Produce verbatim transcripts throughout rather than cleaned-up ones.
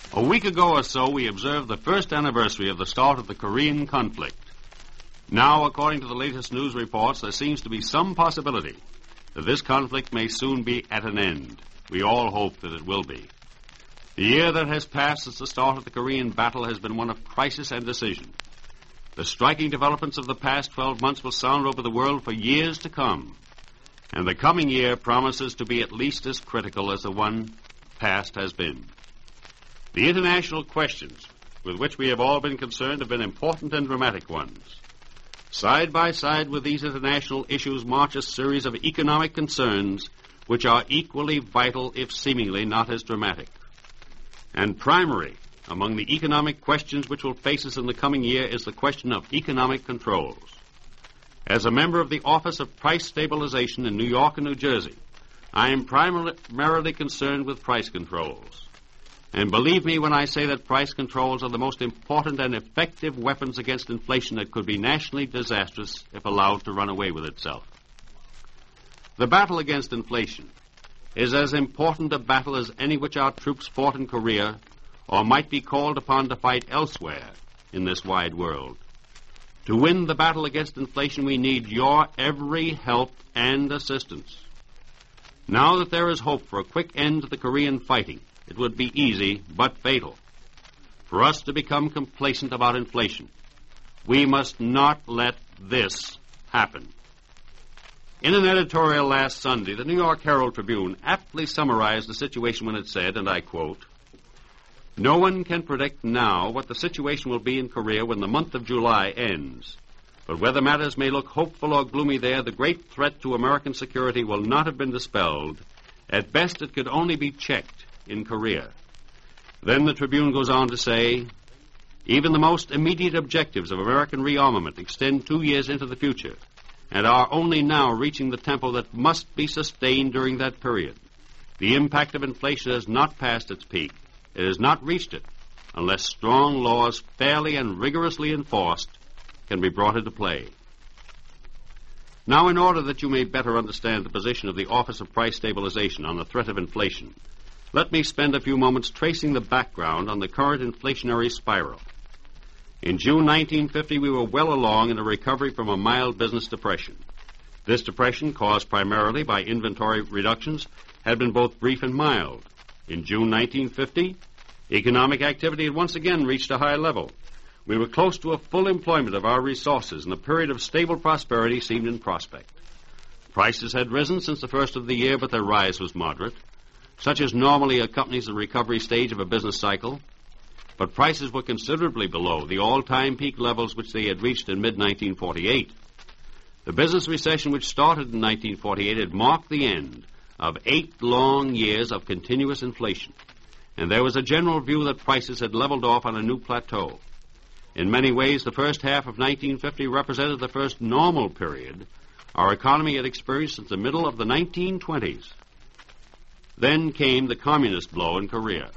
A week ago or so, we observed the first anniversary of the start of the Korean conflict. Now, according to the latest news reports, there seems to be some possibility that this conflict may soon be at an end. We all hope that it will be. The year that has passed since the start of the Korean battle has been one of crisis and decision. The striking developments of the past twelve months will sound over the world for years to come. And the coming year promises to be at least as critical as the one past has been. The international questions with which we have all been concerned have been important and dramatic ones. Side by side with these international issues march a series of economic concerns which are equally vital, if seemingly not as dramatic. And primary among the economic questions which will face us in the coming year is the question of economic controls. As a member of the Office of Price Stabilization in New York and New Jersey, I am primarily concerned with price controls. And believe me when I say that price controls are the most important and effective weapons against inflation that could be nationally disastrous if allowed to run away with itself. The battle against inflation is as important a battle as any which our troops fought in Korea or might be called upon to fight elsewhere in this wide world. To win the battle against inflation, we need your every help and assistance. Now that there is hope for a quick end to the Korean fighting, it would be easy but fatal for us to become complacent about inflation. We must not let this happen. In an editorial last Sunday, the New York Herald Tribune aptly summarized the situation when it said, and I quote, "No one can predict now what the situation will be in Korea when the month of July ends. But whether matters may look hopeful or gloomy there, the great threat to American security will not have been dispelled. At best, it could only be checked in Korea." Then the Tribune goes on to say, "Even the most immediate objectives of American rearmament extend two years into the future and are only now reaching the tempo that must be sustained during that period. The impact of inflation has not passed its peak. It has not reached it unless strong laws, fairly and rigorously enforced, can be brought into play." Now, in order that you may better understand the position of the Office of Price Stabilization on the threat of inflation, let me spend a few moments tracing the background on the current inflationary spiral. In June nineteen fifty, we were well along in a recovery from a mild business depression. This depression, caused primarily by inventory reductions, had been both brief and mild. In June nineteen fifty, economic activity had once again reached a high level. We were close to a full employment of our resources, and a period of stable prosperity seemed in prospect. Prices had risen since the first of the year, but their rise was moderate, such as normally accompanies the recovery stage of a business cycle. But prices were considerably below the all-time peak levels which they had reached in mid nineteen forty-eight. The business recession which started in nineteen forty-eight had marked the end of eight long years of continuous inflation, and there was a general view that prices had leveled off on a new plateau. In many ways, the first half of nineteen fifty represented the first normal period our economy had experienced since the middle of the nineteen twenties. Then came the communist blow in Korea.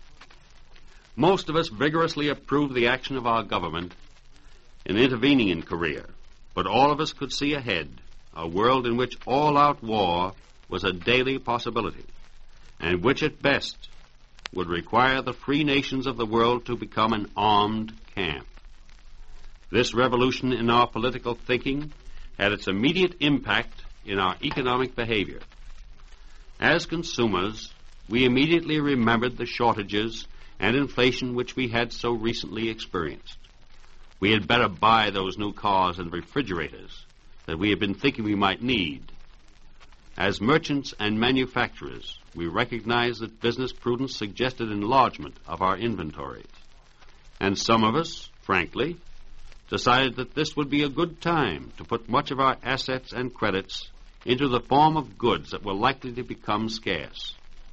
Most of us vigorously approved the action of our government in intervening in Korea, but all of us could see ahead a world in which all-out war was a daily possibility, and which at best would require the free nations of the world to become an armed camp. This revolution in our political thinking had its immediate impact in our economic behavior. As consumers, we immediately remembered the shortages and inflation which we had so recently experienced. We had better buy those new cars and refrigerators that we had been thinking we might need. As merchants and manufacturers, we recognized that business prudence suggested enlargement of our inventories. And some of us, frankly, decided that this would be a good time to put much of our assets and credits into the form of goods that were likely to become scarce.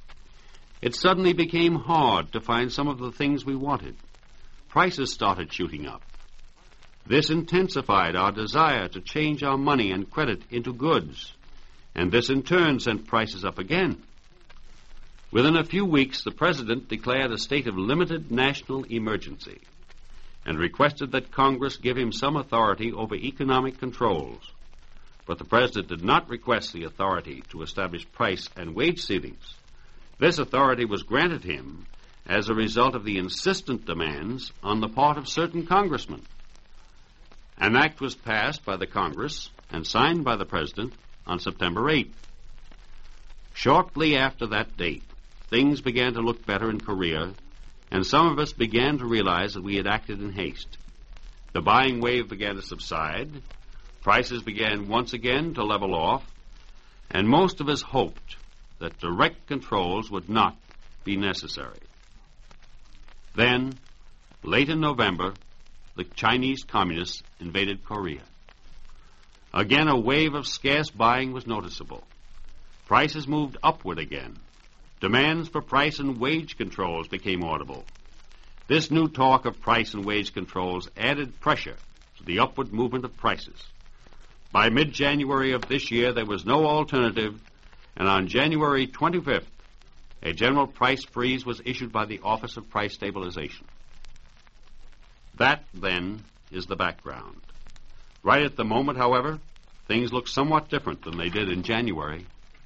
It suddenly became hard to find some of the things we wanted. Prices started shooting up. This intensified our desire to change our money and credit into goods, and this in turn sent prices up again. Within a few weeks, the President declared a state of limited national emergency and requested that Congress give him some authority over economic controls. But the President did not request the authority to establish price and wage ceilings. This authority was granted him as a result of the insistent demands on the part of certain congressmen. An act was passed by the Congress and signed by the President on September eighth. Shortly after that date, things began to look better in Korea, and some of us began to realize that we had acted in haste. The buying wave began to subside, prices began once again to level off, and most of us hoped that direct controls would not be necessary. Then, late in November, the Chinese Communists invaded Korea. Again, a wave of scarce buying was noticeable. Prices moved upward again. Demands for price and wage controls became audible. This new talk of price and wage controls added pressure to the upward movement of prices. By mid-January of this year, there was no alternative, and on January twenty-fifth, a general price freeze was issued by the Office of Price Stabilization. That, then, is the background. Right at the moment, however, things look somewhat different than they did in January.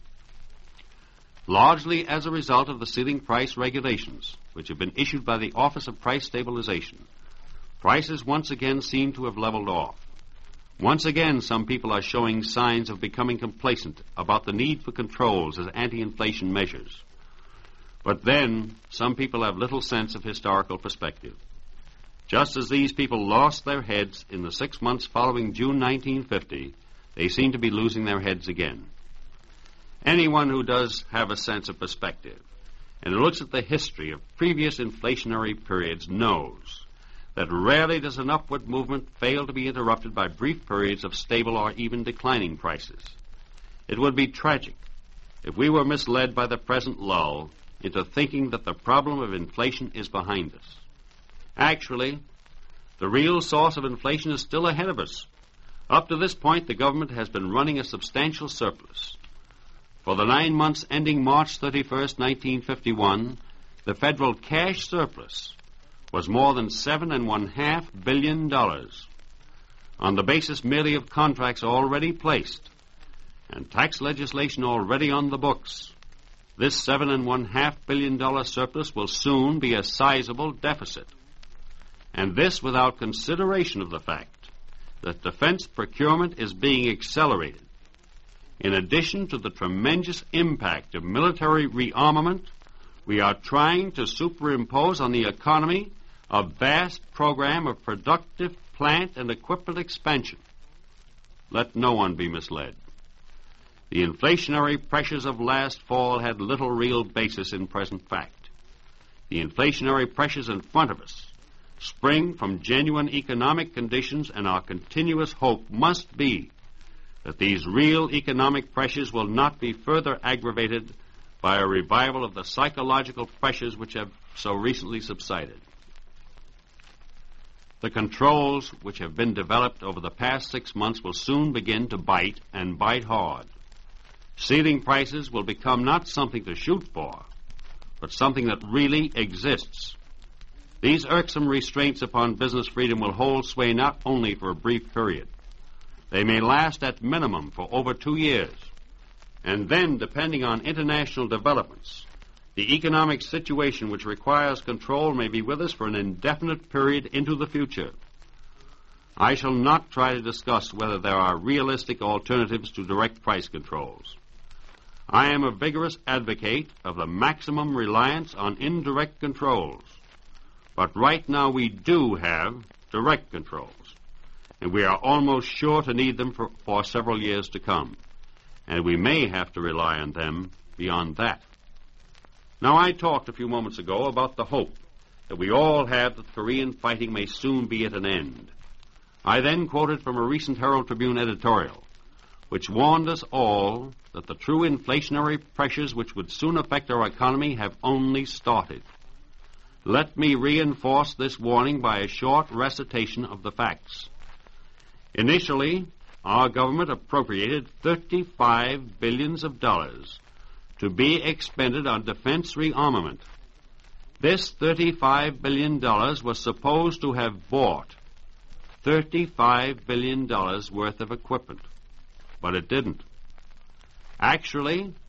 Largely as a result of the ceiling price regulations, which have been issued by the Office of Price Stabilization, prices once again seem to have leveled off. Once again, some people are showing signs of becoming complacent about the need for controls as anti-inflation measures. But then, some people have little sense of historical perspective. Just as these people lost their heads in the six months following June nineteen fifty, they seem to be losing their heads again. Anyone who does have a sense of perspective and looks at the history of previous inflationary periods knows that rarely does an upward movement fail to be interrupted by brief periods of stable or even declining prices. It would be tragic if we were misled by the present lull into thinking that the problem of inflation is behind us. Actually, the real source of inflation is still ahead of us. Up to this point, the government has been running a substantial surplus. For the nine months ending March thirty-first, nineteen fifty-one, the federal cash surplus was more than seven and one half billion dollars. On the basis merely of contracts already placed and tax legislation already on the books, this seven and one half billion dollar surplus will soon be a sizable deficit. And this without consideration of the fact that defense procurement is being accelerated. In addition to the tremendous impact of military rearmament, we are trying to superimpose on the economy a vast program of productive plant and equipment expansion. Let no one be misled. The inflationary pressures of last fall had little real basis in present fact. The inflationary pressures in front of us spring from genuine economic conditions, and our continuous hope must be that these real economic pressures will not be further aggravated by a revival of the psychological pressures which have so recently subsided. The controls which have been developed over the past six months will soon begin to bite, and bite hard. Ceiling prices will become not something to shoot for, but something that really exists. These irksome restraints upon business freedom will hold sway not only for a brief period. They may last at minimum for over two years. And then, depending on international developments, the economic situation which requires control may be with us for an indefinite period into the future. I shall not try to discuss whether there are realistic alternatives to direct price controls. I am a vigorous advocate of the maximum reliance on indirect controls. But right now we do have direct controls, and we are almost sure to need them for, for several years to come, and we may have to rely on them beyond that. Now, I talked a few moments ago about the hope that we all have that Korean fighting may soon be at an end. I then quoted from a recent Herald Tribune editorial, which warned us all that the true inflationary pressures which would soon affect our economy have only started. Let me reinforce this warning by a short recitation of the facts. Initially, our government appropriated thirty-five billions of dollars to be expended on defense rearmament. This thirty-five billion dollars was supposed to have bought thirty-five billion dollars worth of equipment, but it didn't. Actually,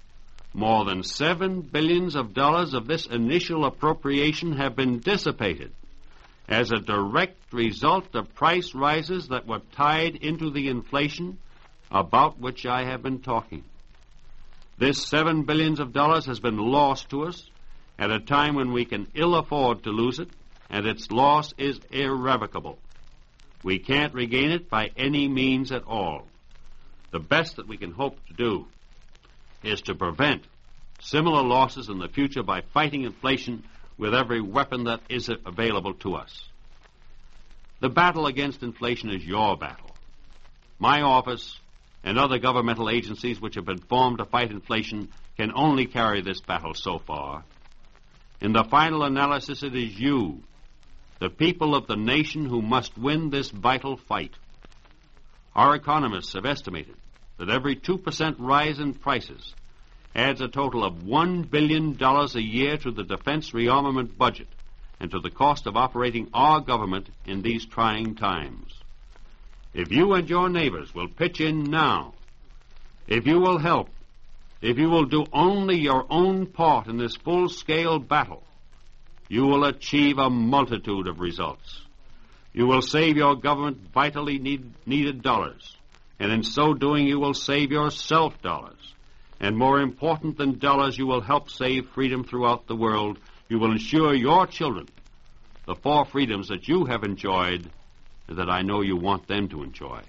more than seven billions of dollars of this initial appropriation have been dissipated as a direct result of price rises that were tied into the inflation about which I have been talking. This seven billions of dollars has been lost to us at a time when we can ill afford to lose it, and its loss is irrevocable. We can't regain it by any means at all. The best that we can hope to do is to prevent similar losses in the future by fighting inflation with every weapon that is available to us. The battle against inflation is your battle. My office and other governmental agencies which have been formed to fight inflation can only carry this battle so far. In the final analysis, it is you, the people of the nation, who must win this vital fight. Our economists have estimated that every two percent rise in prices adds a total of one billion dollars a year to the defense rearmament budget and to the cost of operating our government in these trying times. If you and your neighbors will pitch in now, if you will help, if you will do only your own part in this full-scale battle, you will achieve a multitude of results. You will save your government vitally need, needed dollars, and in so doing you will save yourself dollars. And more important than dollars, you will help save freedom throughout the world. You will ensure your children the four freedoms that you have enjoyed and that I know you want them to enjoy.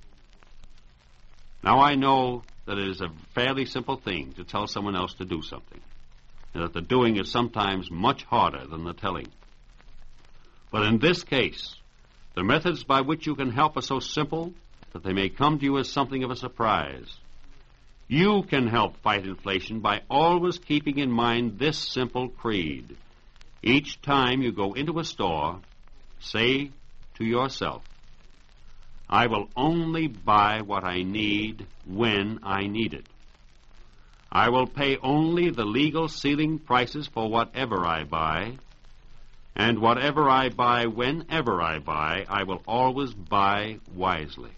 Now, I know that it is a fairly simple thing to tell someone else to do something, and that the doing is sometimes much harder than the telling. But in this case, the methods by which you can help are so simple that they may come to you as something of a surprise. You can help fight inflation by always keeping in mind this simple creed. Each time you go into a store, say to yourself, I will only buy what I need when I need it. I will pay only the legal ceiling prices for whatever I buy, and whatever I buy whenever I buy, I will always buy wisely.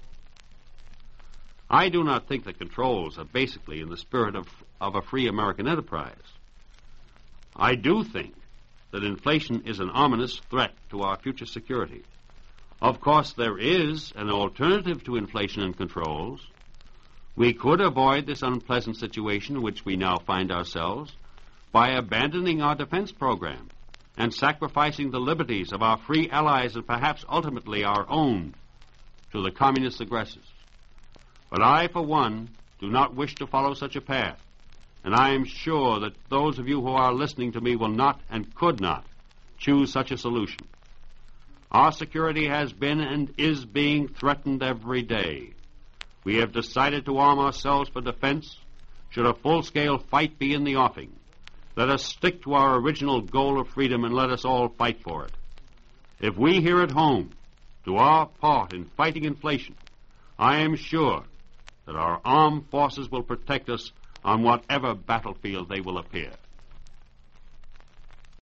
I do not think the controls are basically in the spirit of, of a free American enterprise. I do think that inflation is an ominous threat to our future security. Of course, there is an alternative to inflation and controls. We could avoid this unpleasant situation in which we now find ourselves by abandoning our defense program and sacrificing the liberties of our free allies and perhaps ultimately our own to the communist aggressors. But I, for one, do not wish to follow such a path, and I am sure that those of you who are listening to me will not and could not choose such a solution. Our security has been and is being threatened every day. We have decided to arm ourselves for defense should a full-scale fight be in the offing. Let us stick to our original goal of freedom and let us all fight for it. If we here at home do our part in fighting inflation, I am sure that our armed forces will protect us on whatever battlefield they will appear.